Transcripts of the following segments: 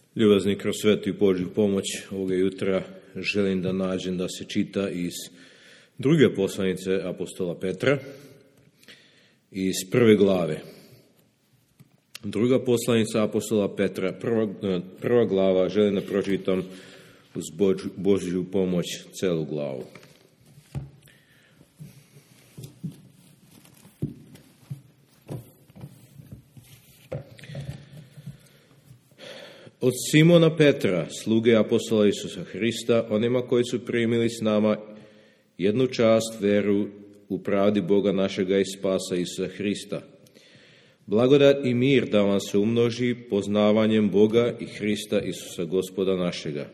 Ljubazni, kroz svetu i Božju pomoć ovoga jutra želim da nađem da se čita iz druge poslanice apostola Petra, iz prve glave. Druga poslanica apostola Petra, prva glava, želim da pročitam uz Božju pomoć celu glavu. Od Simona Petra, sluge apostola Isusa Hrista, onima koji su primili s nama jednu čast, veru u pravdi Boga našega i spasa Isusa Hrista. Blagodat i mir da vam se umnoži poznavanjem Boga i Hrista Isusa Gospoda našega.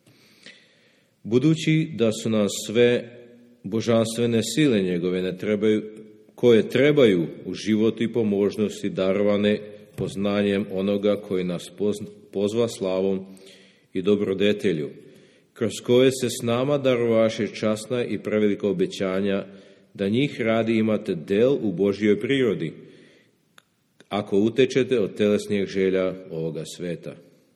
Budući da su nam sve božanstvene sile njegove koje trebaju u životu i pomožnosti darovane poznanjem onoga koji nas pozva slavom i dobrodetelju, kroz koje se s nama darovaše časna i prevelika obećanja, da njih radi imate del u Božjoj prirodi, ako utečete od telesnih želja ovoga sveta.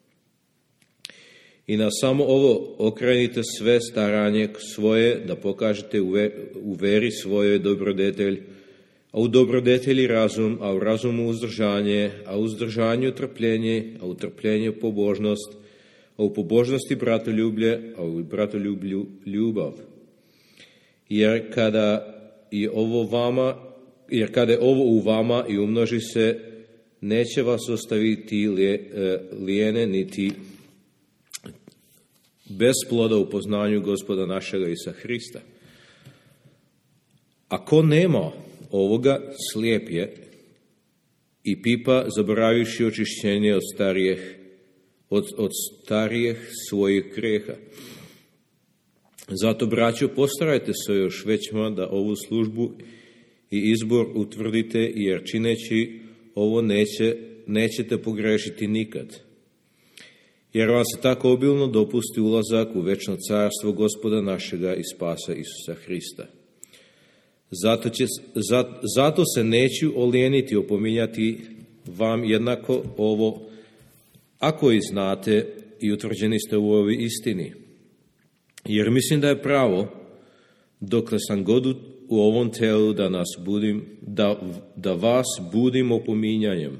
I na samo ovo okrenite sve staranje svoje, da pokažete u veri svojoj dobrodetelj, a u dobrodetelji razum, a u razumu uzdržanje, a u uzdržanju trpljenje, a u trpljenju pobožnost, a u pobožnosti bratoljublje, a u bratoljublju ljubav. Jer kada je ovo u vama i umnoži se, neće vas ostaviti lijene niti bez ploda u poznanju Gospoda našega Isusa Hrista. Ako nema ovoga, slijep je i pipa, zaboravivši očišćenje od starijih svojih grijeha. Zato, braćo, postarajte se još većma da ovu službu i izbor utvrdite, jer čineći ovo nećete pogrešiti nikad. Jer vam se tako obilno dopusti ulazak u večno carstvo Gospoda našega i spasa Isusa Hrista. Zato se neću olijeniti opominjati vam jednako ovo, ako i znate i utvrđeni ste u ovoj istini. Jer mislim da je pravo, dokle sam god u ovom telu, da vas budim opominjanjem.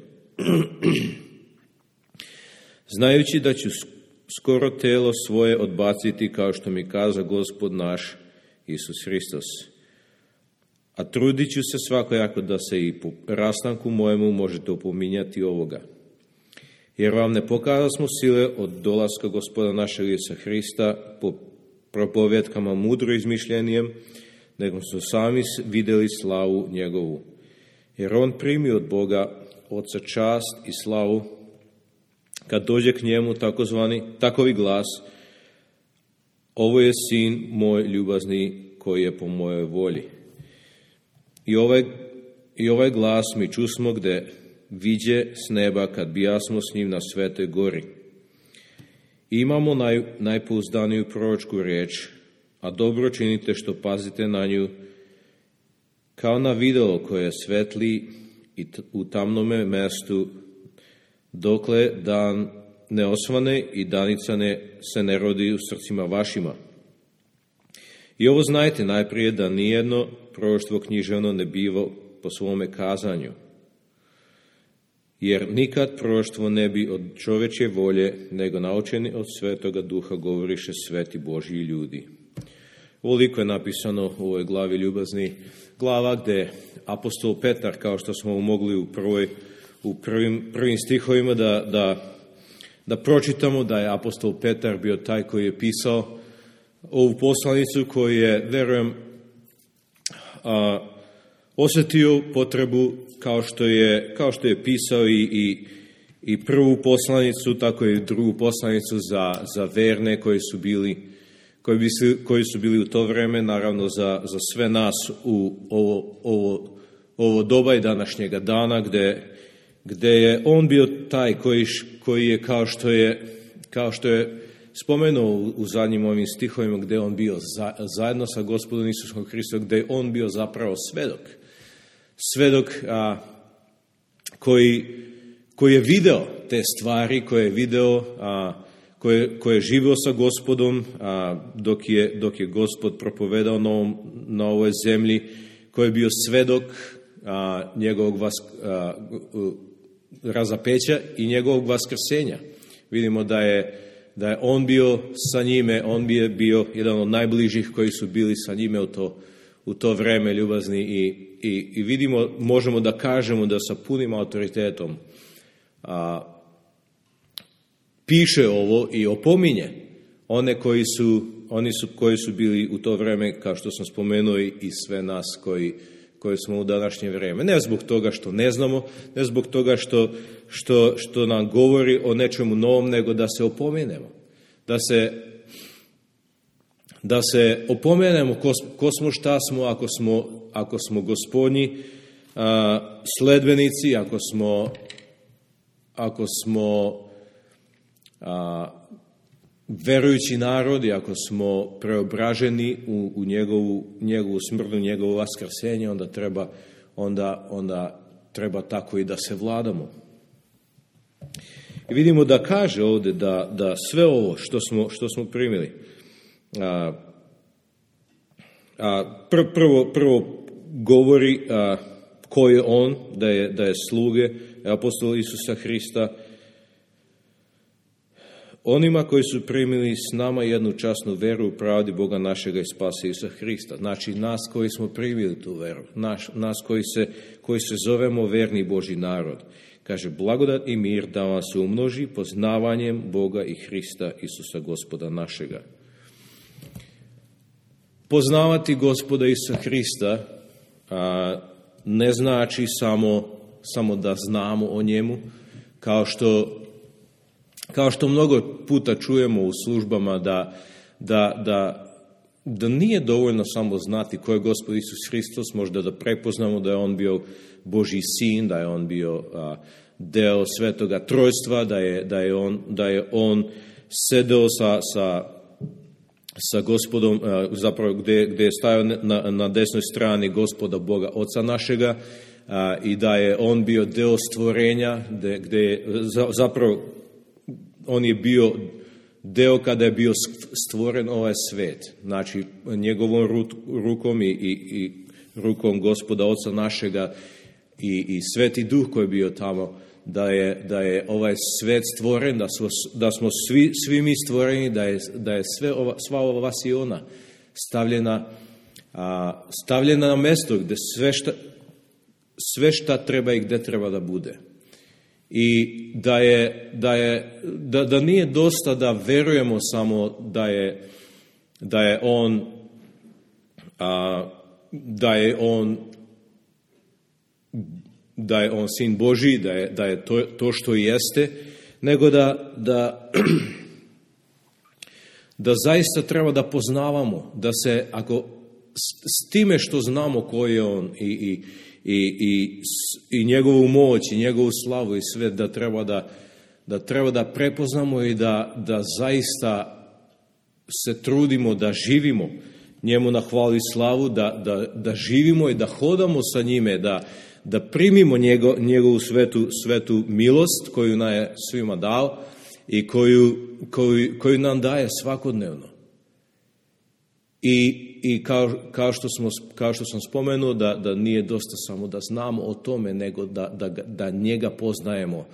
Znajući da ću skoro telo svoje odbaciti, kao što mi kaza Gospod naš Isus Hristos. A trudit ću se svakojako da se i po rastanku mojemu možete opominjati ovoga. Jer vam ne pokazasmo sile od dolaska Gospoda našeg Isusa Hrista po propovjedkama mudro izmišljenijem, nego smo sami vidjeli slavu njegovu. Jer on primi od Boga Oca čast i slavu, kad dođe k njemu takovi glas: ovo je sin moj ljubazni, koji je po mojoj volji. I ovaj glas mi čusmo gde viđe s neba, kad bijasmo s njim na Svetoj gori. I imamo najpouzdaniju proročku riječ, a dobro činite što pazite na nju, kao na videlo koje svetli i u tamnome mestu, dokle dan ne osvane i danica se ne rodi u srcima vašima. I ovo znajte najprije, da nijedno proroštvo književno ne biva po svome kazanju. Jer nikad proroštvo ne bi od čovječje volje, nego naučeni od Svetoga Duha govoriše sveti Božji ljudi. Ovoliko je napisano u ovoj glavi, ljubazni, glava gdje apostol Petar, kao što smo mogli u prvim stihovima da pročitamo, da je apostol Petar bio taj koji je pisao ovu poslanicu, koji je, verujem, osjetio potrebu, kao što je pisao i prvu poslanicu, tako i drugu poslanicu za verne koji su bili u to vrijeme, naravno za sve nas u ovo doba i današnjega dana, gdje je on bio taj koji je, kao što je spomenuo u zadnjim ovim stihovima, gdje je on bio zajedno sa Gospodom Isusom Hristom, gdje je on bio zapravo svedok koji je video te stvari koje je video, koje je živio sa Gospodom dok je Gospod propovedao na ovoj zemlji, koji je bio svedok njegovog razapeća i njegovog vaskrsenja. Vidimo da je on bio sa njime, on je bio jedan od najbližih koji su bili sa njime u to vreme ljubazni i vidimo, možemo da kažemo da sa punim autoritetom piše ovo i opominje one koji su bili u to vreme, kao što sam spomenuo, i sve nas koji smo u današnje vrijeme. Ne zbog toga što ne znamo, ne zbog toga što nam govori o nečemu novom, nego da se opomenemo. Da se opomenemo ko smo, šta smo, ako smo Gospodnji sledbenici, ako smo verujući narod i ako smo preobraženi u njegovu smrtnu, njegovo vaskrsenje, onda treba tako i da se vladamo. I vidimo da kaže ovdje da sve ovo što smo primili, prvo govori ko je on, da je sluge apostola Isusa Hrista, onima koji su primili s nama jednu časnu veru u pravdi Boga našega i spasa Isusa Hrista. Znači nas koji smo primili tu veru, nas koji se zovemo verni Božji narod. Kaže, blagodat i mir da vam se umnoži poznavanjem Boga i Hrista Isusa Gospoda našega. Poznavati Gospoda Isusa Hrista ne znači samo da znamo o njemu, kao što mnogo puta čujemo u službama da nije dovoljno samo znati ko je Gospod Isus Hristos, možda da prepoznamo da je on bio Božji sin, da je on bio deo Svetoga Trojstva, da je on sedeo sa Gospodom, zapravo gdje je stajao na desnoj strani Gospoda Boga Oca našega, i da je on bio deo stvorenja, gdje zapravo on je bio deo kada je bio stvoren ovaj svet. Znači, njegovom rukom i rukom Gospoda Oca našega i Sveti Duh koji je bio tamo, da je ovaj svet stvoren, da smo svi mi stvoreni, da je sva ova vasiona stavljena na mjesto gdje sve šta treba i gdje treba da bude. I da nije dosta da verujemo samo da je on sin Božji, da je to što jeste, nego da zaista treba da poznavamo, da se ako s time što znamo ko je on i njegovu moć i njegovu slavu i sve, da treba da prepoznamo i da zaista se trudimo da živimo njemu na hvalu i slavu, da živimo i da hodamo sa njime, da primimo njegovu svetu milost koju nam je svima dao i koju nam daje svakodnevno. I kao što sam spomenuo, da nije dosta samo da znamo o tome, nego da njega poznajemo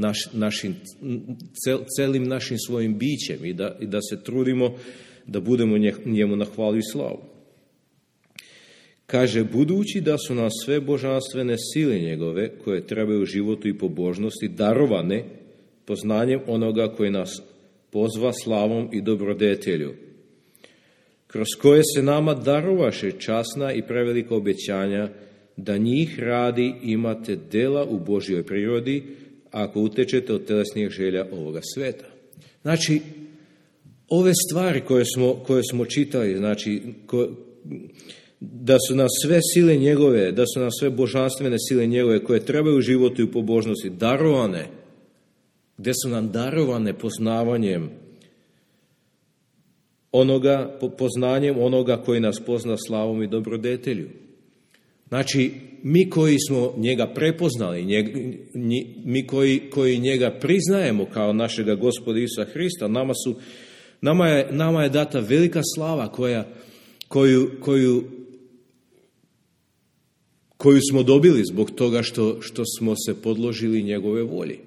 celim našim svojim bićem i da se trudimo da budemo njemu na hvalu i slavu. Kaže, budući da su nam sve božanstvene sile njegove, koje trebaju u životu i pobožnosti, darovane poznanjem onoga koji nas pozva slavom i dobrodetelju, kroz koje se nama darovaše časna i prevelika obećanja, da njih radi imate dela u Božjoj prirodi, ako utečete od telesnih želja ovoga sveta. Znači, ove stvari koje smo čitali, znači, da su nas sve sile njegove, da su nas sve božanstvene sile njegove, koje trebaju u životu i u pobožnosti, darovane, gdje su nam darovane poznavanjem poznanjem onoga koji nas pozna slavom i dobrodetelju. Znači, mi koji smo njega prepoznali, mi koji njega priznajemo kao našega Gospoda Isusa Hrista, nama je data velika slava koju smo dobili zbog toga što smo se podložili njegove volji.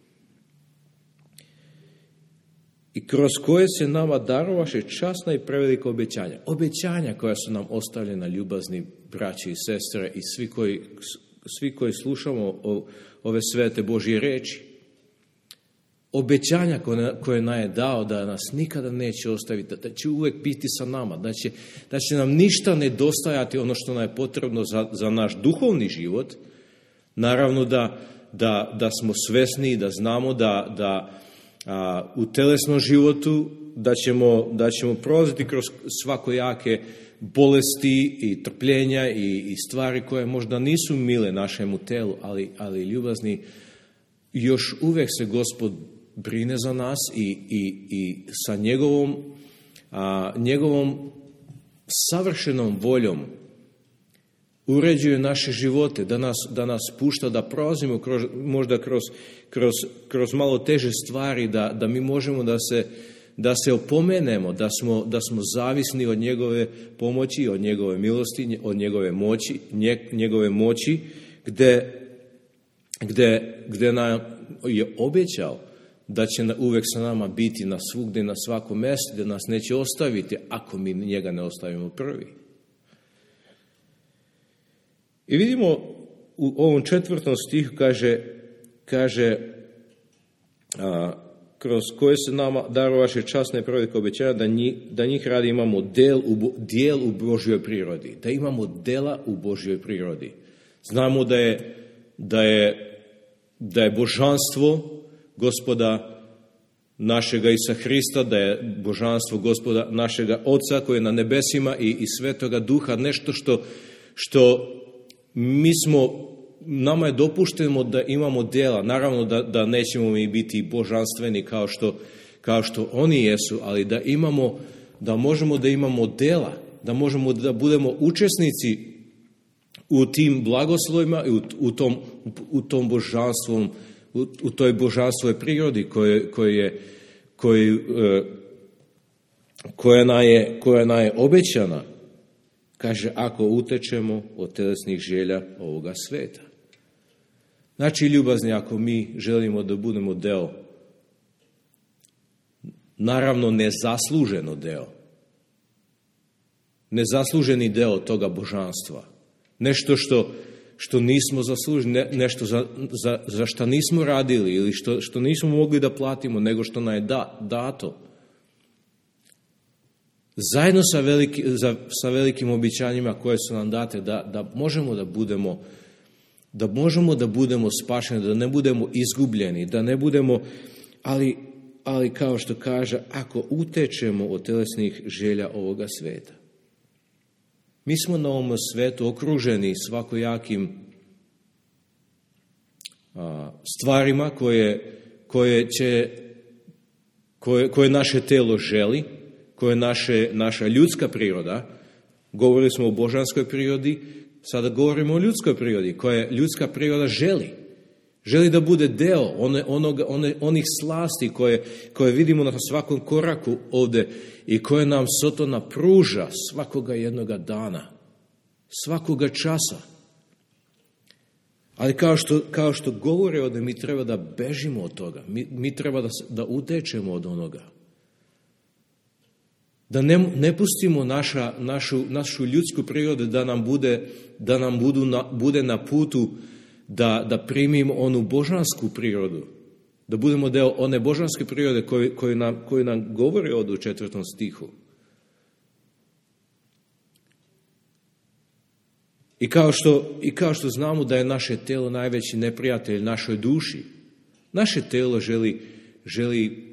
I kroz koje se nama darovaše časna i prevelika obećanja. Obećanja koja su nam ostavljena, ljubazni braći i sestre i svi koji slušamo ove svete Božje reči. Obećanja koje nam je dao da nas nikada neće ostaviti, da će uvijek biti sa nama, da će nam ništa nedostajati ono što nam je potrebno za naš duhovni život. Naravno da smo svesni, da znamo da u telesnom životu da ćemo prolaziti kroz svakojake bolesti i trpljenja i stvari koje možda nisu mile našemu telu, ali ljubazni, još uvijek se Gospod brine za nas i sa njegovom savršenom voljom uređuje naše živote, da nas pušta da prolazimo možda kroz malo teže stvari, da mi možemo da se opomenemo, da smo zavisni od njegove pomoći, od njegove milosti, od njegove moći, gdje nam je obećao da će uvijek sa nama biti na svugdje, na svakom mjestu, da nas neće ostaviti ako mi njega ne ostavimo prvi. I vidimo u ovom 4. stihu kaže kroz koje se nama darovaše časne i prevelike obećanja, da njih radi imamo dijel u Božjoj prirodi, da imamo dela u Božjoj prirodi. Znamo da je božanstvo Gospoda našega Isusa Hrista, da je božanstvo Gospoda našega Oca koji je na nebesima i Svetoga Duha nešto što nama je dopušteno da imamo djela. Naravno da nećemo mi biti božanstveni kao što oni jesu, ali da možemo da imamo djela, da možemo da budemo učesnici u tim blagoslovima i u tom božanstvom, u toj božanstvoj prirodi koja nam je obećana. Kaže, ako utečemo od telesnih želja ovoga sveta. Znači, ljubazni, ako mi želimo da budemo deo, naravno nezasluženo deo, nezasluženi deo toga božanstva, nešto što nismo zaslužili, nešto za što nismo radili ili što nismo mogli da platimo, nego što nam je dato. Zajedno sa velikim obećanjima koje su nam date, da možemo da budemo spašeni, da ne budemo izgubljeni, da ne budemo, ali kao što kaže, ako utečemo od telesnih želja ovoga sveta. Mi smo na ovom svetu okruženi svakojakim stvarima koje naše telo želi, koje je naša ljudska priroda. Govorili smo o božanskoj prirodi, sada govorimo o ljudskoj prirodi, koje ljudska priroda želi. Želi da bude deo onih slasti koje vidimo na svakom koraku ovdje i koje nam Sotona pruža svakoga jednoga dana, svakoga časa. Ali kao što govore ovdje, mi treba da bežimo od toga, mi treba da utečemo od onoga. Da ne pustimo našu ljudsku prirodu da nam bude na putu da primimo onu božansku prirodu, da budemo deo one božanske prirode koju nam govori ovdje u 4. stihu. I kao što znamo da je naše telo najveći neprijatelj našoj duši, naše telo želi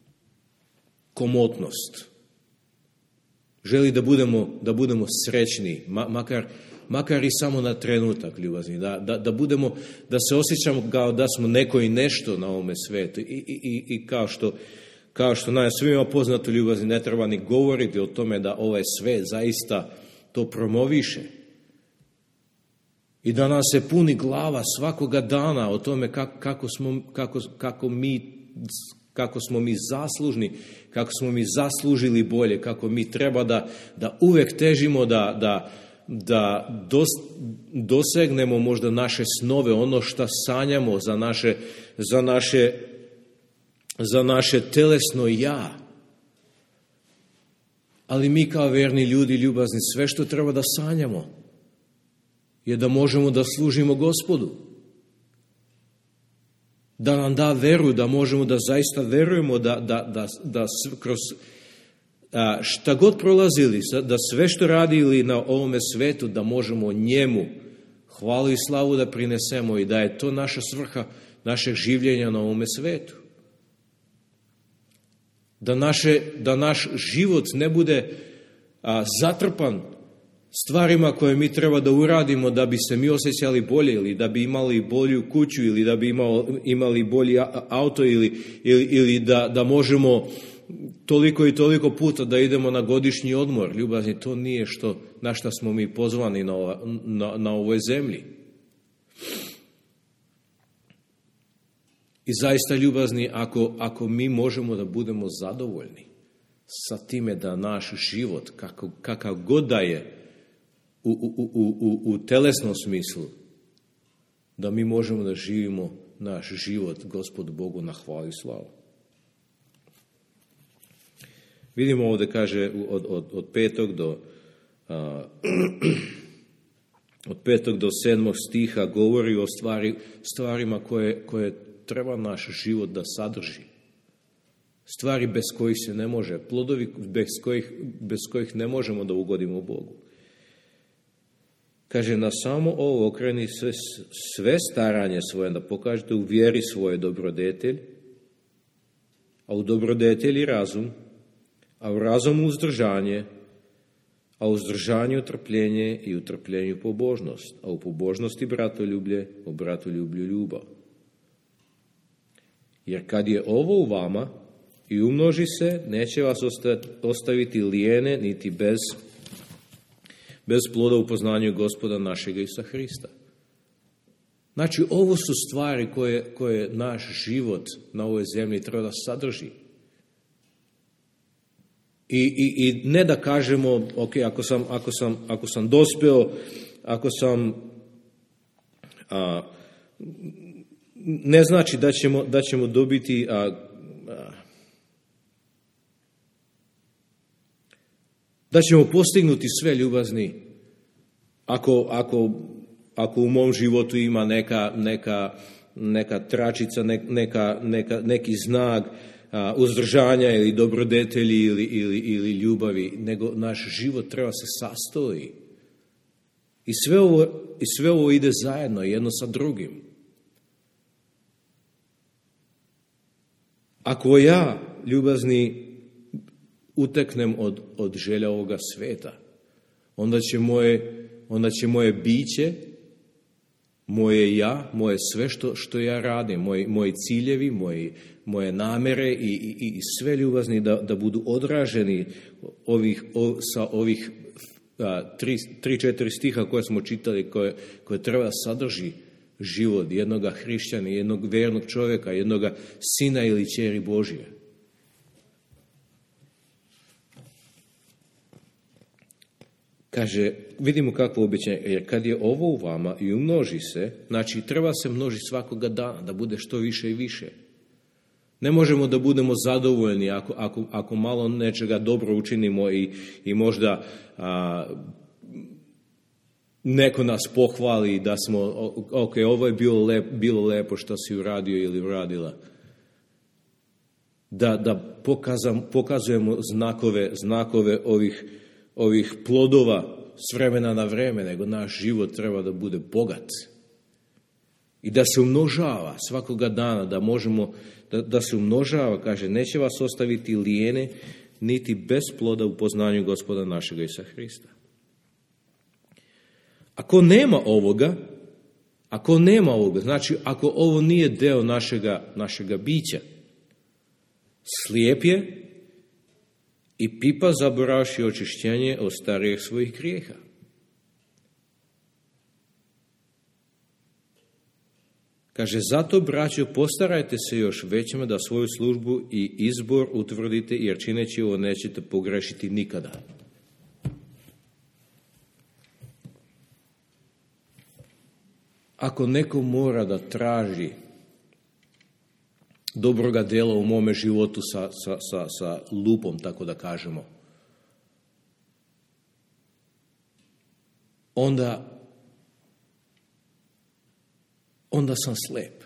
komotnost. Želi da budemo srećni, makar i samo na trenutak, ljubazni, da se osjećamo kao da smo neko i nešto na ovome svetu. I kao što nam je svima poznato, ljubazni, ne treba ni govoriti o tome da ovaj svet zaista to promoviše. I da nas se puni glava svakoga dana o tome kako smo mi zaslužni, kako smo mi zaslužili bolje, kako mi treba da uvek težimo da dosegnemo možda naše snove, ono što sanjamo za naše telesno ja. Ali mi kao verni ljudi, ljubazni, sve što treba da sanjamo je da možemo da služimo Gospodu. Da nam da veru, da možemo da zaista verujemo da kroz šta god prolazili, da sve što radili na ovome svetu, da možemo njemu hvalu i slavu da prinesemo i da je to naša svrha našeg življenja na ovome svetu. Da naš život ne bude zatrpan stvarima koje mi treba da uradimo da bi se mi osjećali bolje ili da bi imali bolju kuću ili da bi imali bolji auto ili da možemo toliko i toliko puta da idemo na godišnji odmor. Ljubazni, to nije na šta smo mi pozvani na ovoj zemlji. I zaista, ljubazni, ako mi možemo da budemo zadovoljni sa time da naš život, kakav god da je u telesnom smislu, da mi možemo da živimo naš život Gospodu Bogu na hvalu i slavu. Vidimo ovdje, kaže, od 5. do 7. stiha govori o stvarima koje treba naš život da sadrži. Stvari bez kojih se ne može, plodovi bez kojih ne možemo da ugodimo Bogu. Kaže, na samo ovo okreni sve staranje svoje, da pokažete u vjeri svoje dobrodetelj, a u dobrodetelji razum, a u razumu uzdržanje, a u uzdržanju trpljenje i u trpljenju pobožnost, a u pobožnosti bratoljublje, u bratoljublju ljubav. Jer kad je ovo u vama i umnoži se, neće vas ostaviti lijene niti bez ploda u poznanju Gospoda našega Isusa Hrista. Znači, ovo su stvari koje naš život na ovoj zemlji treba da sadrži. I ne da kažemo, ok, ako sam dospeo, ne znači da ćemo dobiti da ćemo postignuti sve, ljubazni, ako u mom životu ima neka tračica, neki znak uzdržanja ili dobrodetelji ili ljubavi, nego naš život treba se sastoji. I sve ovo ide zajedno, jedno sa drugim. Ako ja, ljubazni, uteknem od želja ovoga sveta, onda će moje biće, moje ja, moje sve što ja radim, moji ciljevi, moje namere i sve, ljubazni, da budu odraženi sa ovih 3-4 stiha koje smo čitali, koje treba sadrži život jednog hrišćana, jednog vernog čovjeka, jednog sina ili ćeri Božje. Kaže, vidimo kakvo obećanje, jer kad je ovo u vama i umnoži se, znači treba se množiti svakoga dana, da bude što više i više. Ne možemo da budemo zadovoljni ako malo nečega dobro učinimo i možda neko nas pohvali da smo, ok, ovo je bilo lepo što si uradio ili uradila. Da pokazujemo znakove ovih plodova s vremena na vreme, nego naš život treba da bude bogat. I da se umnožava svakoga dana, da možemo, da se umnožava, kaže, neće vas ostaviti lijene, niti bez ploda u poznanju Gospoda našega Isusa Hrista. Ako nema ovoga, znači ako ovo nije deo našega bića, slijep je i pipa zaboravši očišćenje od starijih svojih grijeha. Kaže, zato, braćo, postarajte se još većima da svoju službu i izbor utvrdite, jer čineći ovo nećete pogrešiti nikada. Ako neko mora da traži dobroga dela u mome životu sa lupom, tako da kažemo, onda sam slep.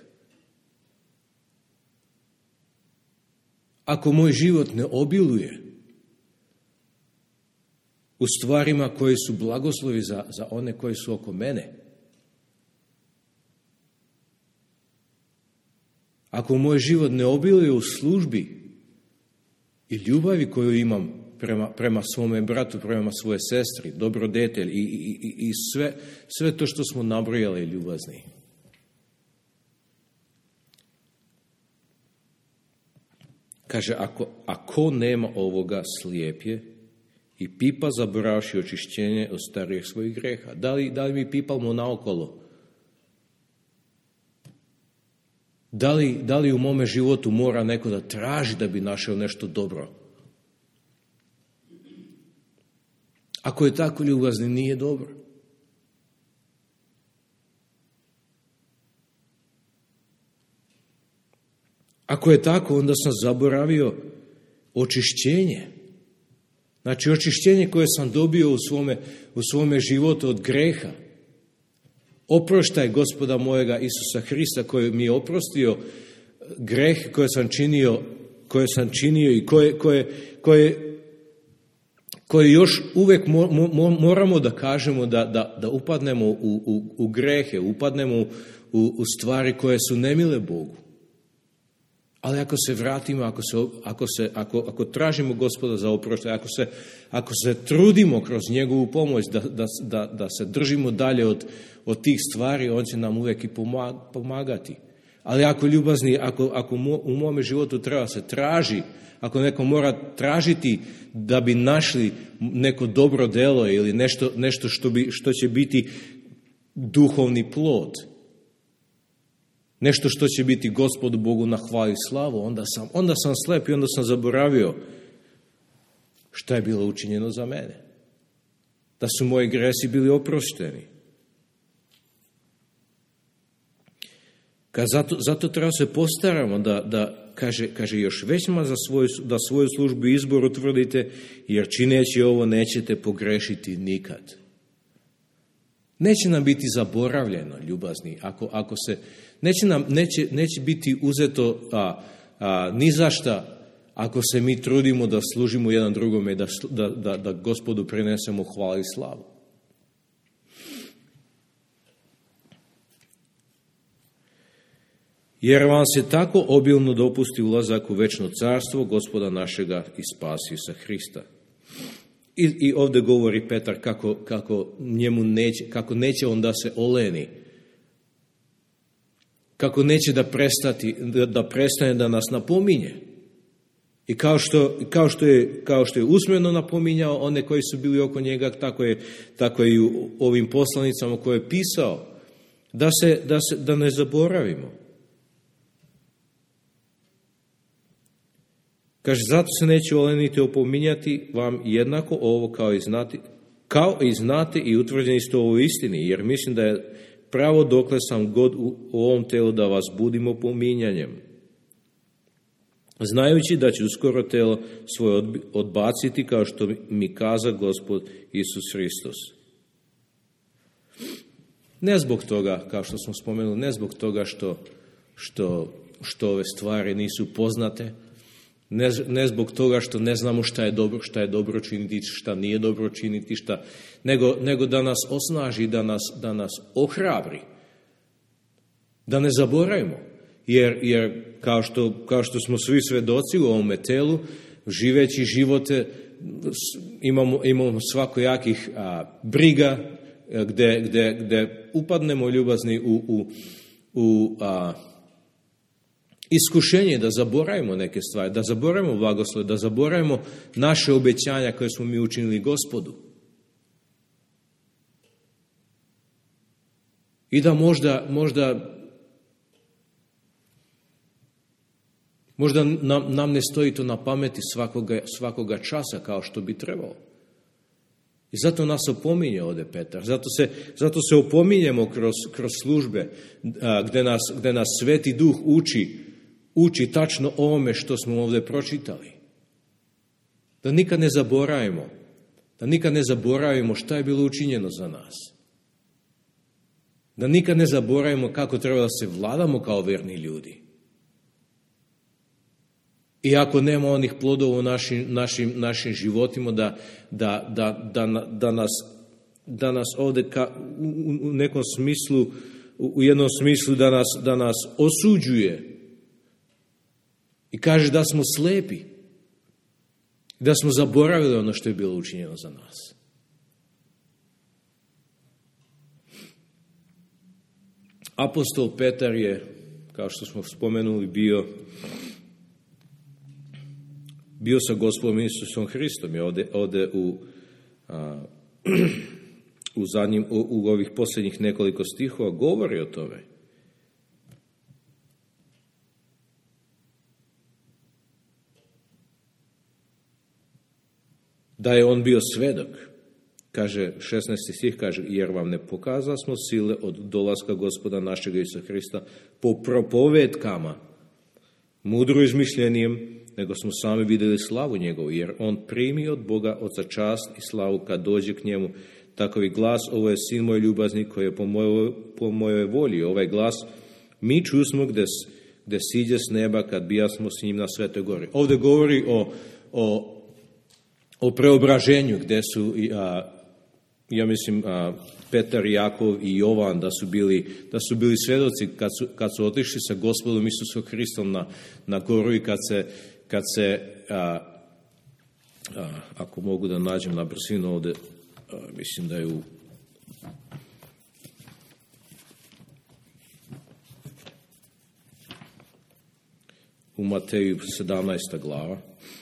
Ako moj život ne obiluje u stvarima koji su blagoslovi za one koji su oko mene, ako moj život ne obiluje u službi i ljubavi koju imam prema svome bratu, prema svoje sestri, dobrodetelj i sve to što smo nabrojali ljubazni. Kaže, ako nema ovoga, slijep je i pipa zaboravši očišćenje od starijih svojih greha. Da li mi pipamo naokolo? Da li u mome životu mora neko da traži da bi našao nešto dobro? Ako je tako, ljubazni, nije dobro. Ako je tako, onda sam zaboravio očišćenje. Znači, očišćenje koje sam dobio u svome životu od greha. Oproštaj Gospoda mojega Isusa Hrista koji mi je oprostio greh koje sam činio i koje još uvijek moramo da kažemo da upadnemo u grehe, upadnemo u stvari koje su nemile Bogu. Ali ako se vratimo, ako tražimo Gospoda za oproštaj, ako se trudimo kroz njegovu pomoć da se držimo dalje od tih stvari, on će nam uvijek i pomagati. Ali ako ljubazni, ako u mome životu treba se traži, ako neko mora tražiti da bi našli neko dobro delo ili nešto što će biti duhovni plod, nešto što će biti Gospodu Bogu na hvalu i slavu, onda sam slep i onda sam zaboravio šta je bilo učinjeno za mene. Da su moji gresi bili oprošteni. Zato treba se postaramo da kaže još većima da svoju službu i izbor utvrdite, jer čineći ovo nećete pogrešiti nikad. Neće nam biti zaboravljeno, ljubazni, ako se neće biti uzeto ni za šta ako se mi trudimo da služimo jedan drugome, da Gospodu prinesemo hvalu i slavu. Jer vam se tako obilno dopusti ulazak u večno carstvo Gospoda našega i Spasioca Hrista. I ovdje govori Petar kako neće on da se oleni, kako neće da prestane da nas napominje. I kao što je usmeno napominjao one koji su bili oko njega, tako je i u ovim poslanicama koje je pisao, da ne zaboravimo. Kaže, zato se neće oleniti opominjati vam jednako ovo kao i znate i utvrđeni ste ovo istini, jer mislim da je pravo dokle sam god u ovom telu da vas budim opominjanjem. Znajući da će uskoro telo svoje odbaciti, kao što mi kaza Gospod Isus Hristos. Ne zbog toga, kao što smo spomenuli, ne zbog toga što ove stvari nisu poznate, ne zbog toga što ne znamo šta je dobro činiti, šta nije dobro činiti, nego da nas osnaži, da nas ohrabri. Da ne zaboravimo. Jer kao što smo svi svedoci u ovome telu, živeći živote, imamo svakojakih briga, gde upadnemo ljubazni u iskušenje da zaboravimo neke stvari, da zaboravimo blagoslov, da zaboravimo naše obećanja koje smo mi učinili Gospodu. I da možda Možda nam ne stoji to na pameti svakoga časa kao što bi trebalo. I zato nas opominje ovdje Petar. Zato se opominjemo kroz službe gdje nas Sveti Duh uči tačno ovome što smo ovdje pročitali. Da nikad ne zaboravimo. Da nikad ne zaboravimo šta je bilo učinjeno za nas. Da nikad ne zaboravimo kako treba da se vladamo kao verni ljudi. I ako nema onih plodova u našim životima, da nas ovdje u nekom smislu, u jednom smislu da nas osuđuje i kaže da smo slepi, da smo zaboravili ono što je bilo učinjeno za nas. Apostol Petar je, kao što smo spomenuli, bio sa Gospodom Isusom Hristom. Je ovdje u ovih posljednjih nekoliko stihova govori o tome. Da je on bio svedok. Kaže, 16. stih kaže, jer vam ne pokazali smo sile od dolaska Gospoda našega Isusa Hrista po propovedkama, mudro izmišljenijem, nego smo sami vidjeli slavu njegovu, jer on primi od Boga Oca čast i slavu kad dođe k njemu. Takovi glas, ovo je sin moj ljubazni koji je po mojoj volji. Ovaj glas mi čusmo gdje siđe s neba kad bijasmo s njim na Svetoj gori. Ovdje govori o preobraženju gdje su, ja mislim, Petar, Jakov i Jovan da su bili svjedoci kad su otišli sa Gospodom Isusom Hristom na goru i kad se ako mogu da nađem na brzinu ovdje, mislim da je u Mateju 17. glava.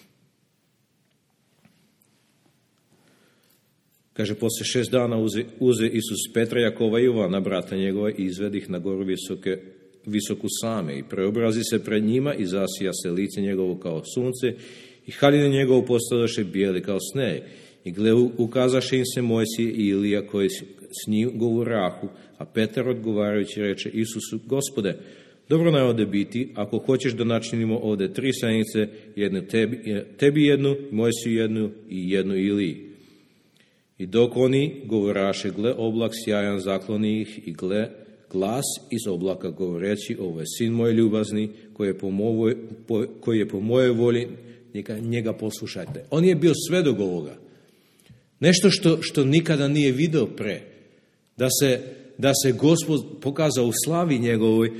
Kaže, poslije 6 dana uze Isus Petra, Jakova i Jovana, brata njegova, i izvedi ih na goru visoku same i preobrazi se pred njima i zasija se lice njegovo kao sunce i haljine njegovo postadoše bijeli kao sneg. I gle, ukazaše im se Mojsije i Ilija koji s njim govorahu, a Petar odgovarajući reče Isusu, Gospode, dobro nam ovdje biti, ako hoćeš da načinimo ovdje 3 sajnice, jednu tebi jednu, Mojsiju jednu i jednu Iliji. I dok oni govoraše, gle, oblak sjajan zakloni ih i gle, glas iz oblaka govoreći, ovo je sin moj ljubazni, koji je po mojoj volji, njega poslušajte. On je bio svedok ovoga. Nešto što nikada nije video pre. Da se Gospod pokazao u slavi njegovoj,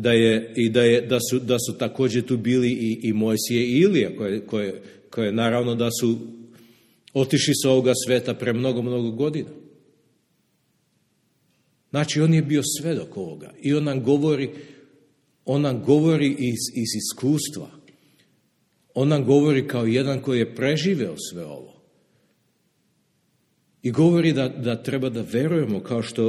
da su također tu bili i Mojsije i Ilija, koje naravno da su otišli sa ovoga sveta pre mnogo, mnogo godina. Znači, on je bio svedok ovoga. I on nam govori iz iskustva. On nam govori kao jedan koji je preživeo sve ovo. I govori da treba da verujemo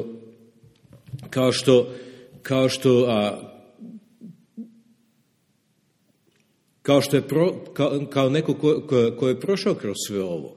kao neko ko je prošao kroz sve ovo.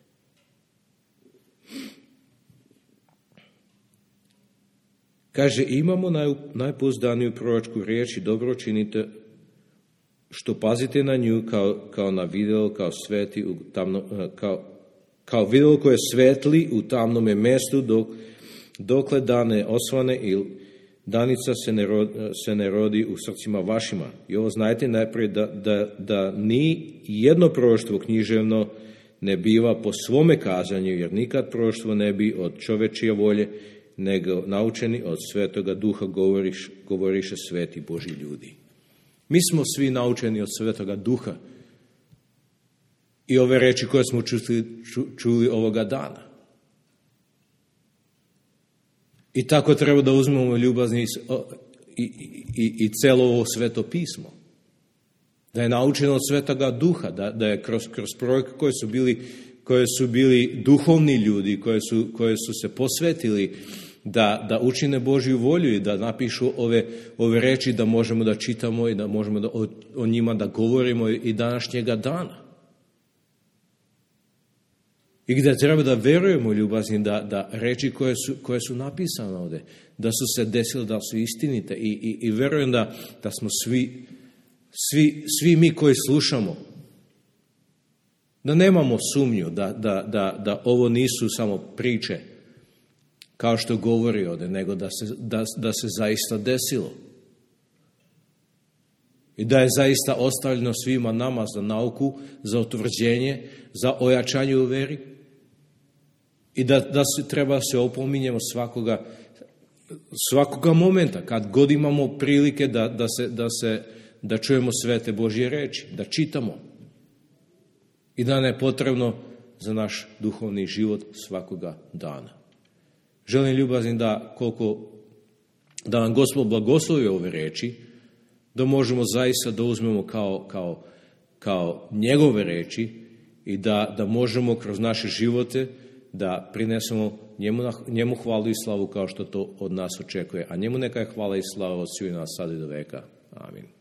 Kaže, imamo najpouzdaniju proročku riječ i dobro činite što pazite na nju kao na vidjelo, kao sveti u tamnom, kao vidjelo koje svetli u tamnome mjestu dokle dane osvane i danica se ne rodi u srcima vašima. I ovo znajte najprije da ni jedno proroštvo književno ne biva po svome kazanju, jer nikad proroštvo ne bi od čovečije volje, nego naučeni od Svetoga Duha govoriše sveti Božji ljudi. Mi smo svi naučeni od Svetoga Duha i ove reči koje smo čuli ovoga dana. I tako treba da uzmemo ljubazni i celo ovo Sveto pismo. Da je naučeno od Svetoga Duha, da je kroz proroke koji su bili duhovni ljudi, koji su se posvetili da učine Božju volju i da napišu ove reči da možemo da čitamo i da možemo da o njima da govorimo i današnjega dana. I gdje treba da verujemo, ljubazni, da reči koje su napisane ovdje, da su se desile, da su istinite i verujem da smo svi mi koji slušamo, da nemamo sumnju da ovo nisu samo priče, kao što govori ovdje, nego da se zaista desilo. I da je zaista ostavljeno svima nama za nauku, za utvrđenje, za ojačanje u veri. I da treba se opominjemo svakoga momenta, kad god imamo prilike da čujemo svete Božje reči, da čitamo. I da ne je potrebno za naš duhovni život svakoga dana. Želim, ljubazni, da nam Gospod blagoslovi ove reči, da možemo zaista da uzmemo kao njegove reči i da možemo kroz naše živote da prinesemo njemu hvalu i slavu kao što to od nas očekuje. A njemu neka je hvala i slava od svih nas sad i do veka. Amin.